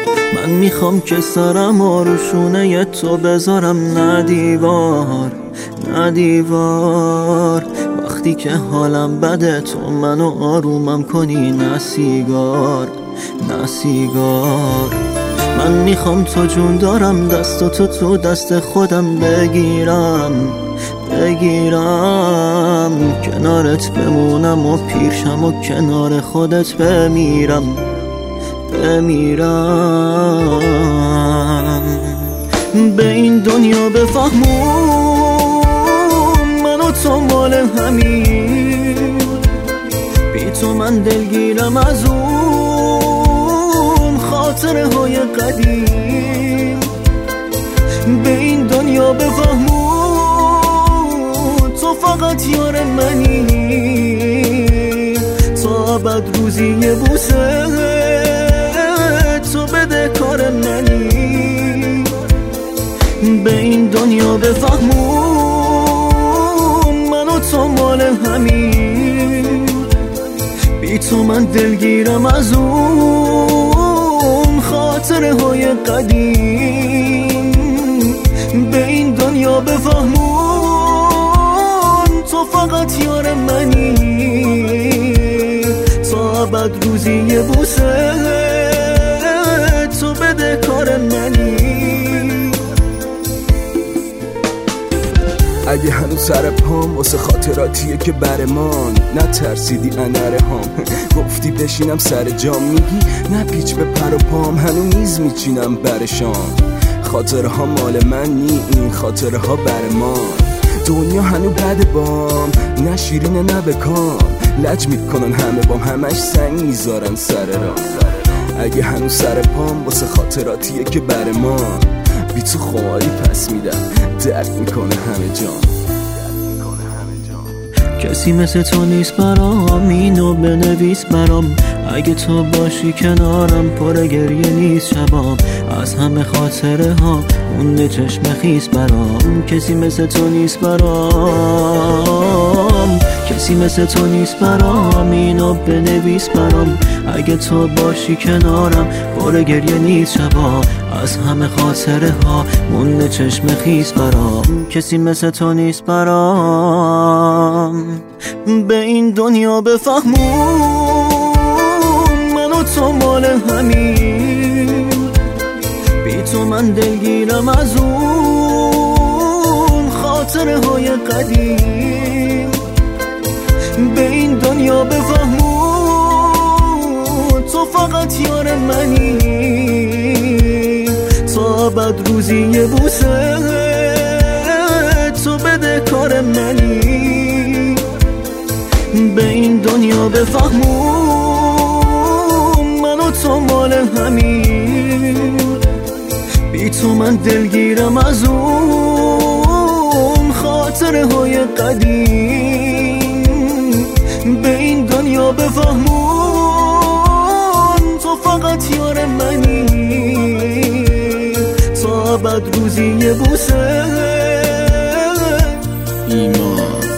من میخوام که سرم آروشونه تو بذارم، نه دیوار نه دیوار. وقتی که حالم بده تو منو آرومم کنی، نه سیگار نه سیگار. من میخوام تو جون دارم، دست تو دست خودم بگیرم کنارت بمونم و پیرشم و کنار خودت بمیرم به این دنیا بفهمون من و تو مال همین، بی تو من دلگیرم از اون خاطره های قدیم. به این دنیا بفهمون تو فقط یار منی، تا ابد روزی یه بوسه تو بده کار منی. به این دنیا بفهمون من و تو مال همین، بی تو من دلگیرم از اون خاطره های قدیم. به این دنیا بفهمون تو فقط یار منی، تا ابد روزی یه بوسه تو بده کار منی. اگه هنوز سر پام واسه خاطراتیه که برمان، نترسیدی انره هام گفتی بشینم سر جام، میگی نه پیچ به پر و پام هنوز میز میچینم برشام. خاطره ها مال من نی، این خاطره ها برمان. دنیا هنوز بد بام، نه شیرینه نه بکام، لج میکنن همه بام، همش سنگ میذارن سر رام. اگه هنوز سر پام واسه خاطراتیه که برمان، بی تو خماری پس میدم، درد میکنه همه جان. کسی مثل تو نیست برام، اینو بنویس برام. اگه تو باشی کنارم پر گریه نیست شبام، از همه خاطره ها مونده چشم خیس برام. کسی مثل تو نیست برام، کسی مثل تو نیست برام، اینو بنویس برام. اگه تو باشی کنارم پر گریه نیست شبام، از همه خاطره ها مونده چشم خیس برام. کسی مثل تو نیست برام. به این دنیا بفهمون من و تو مال همین، بی تو من دلگیرم از اون خاطره های قدیم. به این دنیا بفهمون تو فقط یار منی، تا ابد روزی یه بوسه تو بده کار منی. به این دنیا بفهمون من و تو مال همین، بی تو من دلگیرم از اون خاطره های قدیم. به این دنیا بفهمون تو فقط یار منی، تا ابد روزی یه بوسه ایمان.